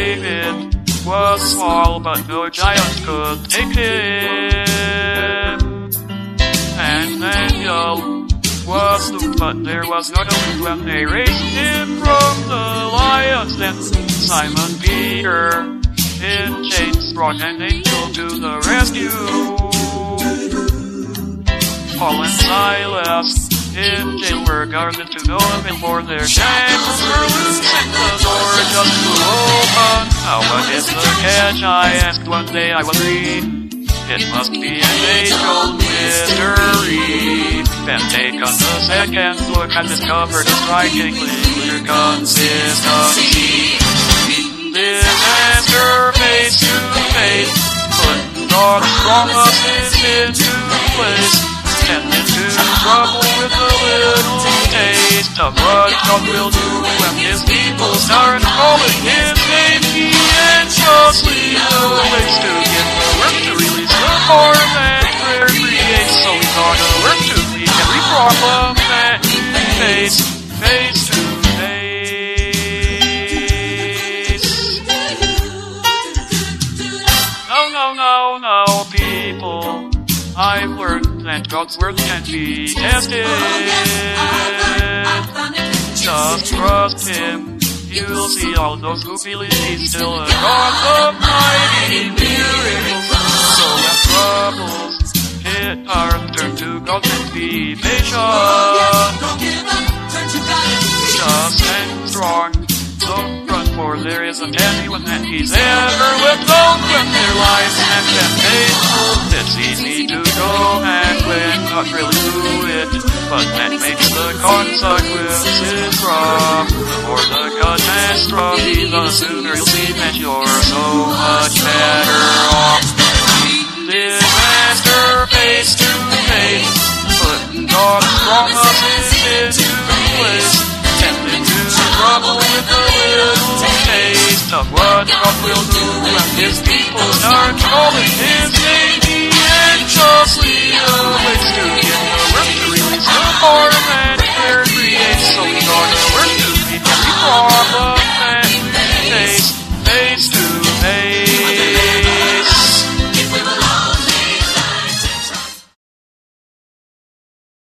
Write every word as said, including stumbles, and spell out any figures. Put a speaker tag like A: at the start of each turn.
A: David was small, but no giant could take him. And Daniel was Luke, but there was no Luke when they raised him from the lions. Then Simon Peter in chains brought an angel to the rescue. Paul and Silas in jail were guarded to no before their shackles were loosed and the door just flew open. Now what is the catch? I asked one day I was reading. It must be an age-old mystery. Then taken a second look and discovered a strikingly clear consistency. Disaster face to face, put God's promises into place, and into trouble with a little taste of what God will do when His people start calling His name. He anxiously awaits to get the work to release the form that prayer creates. So we gotta work to meet every problem that we face, face to face. No, no, no, no, people. I've learned that God's word can be tested. Just trust Him. You'll see all those who believe He's still a God of mighty miracles. So when troubles hit our turn to God and be patient. Just stand strong. Don't run, for there isn't anyone that He's ever withheld when their lives have been faithful. It's easy to go and when not really do it, but that makes the consequences rough. The more the catastrophe, the sooner you'll see that you're so much better off. Disaster face to face, putting God's promises into place, and into trouble with a little taste of what God will do when His people start calling His name. He anxiously awaits to get the work to release the form that prayer creates. So we gotta work to meet every problem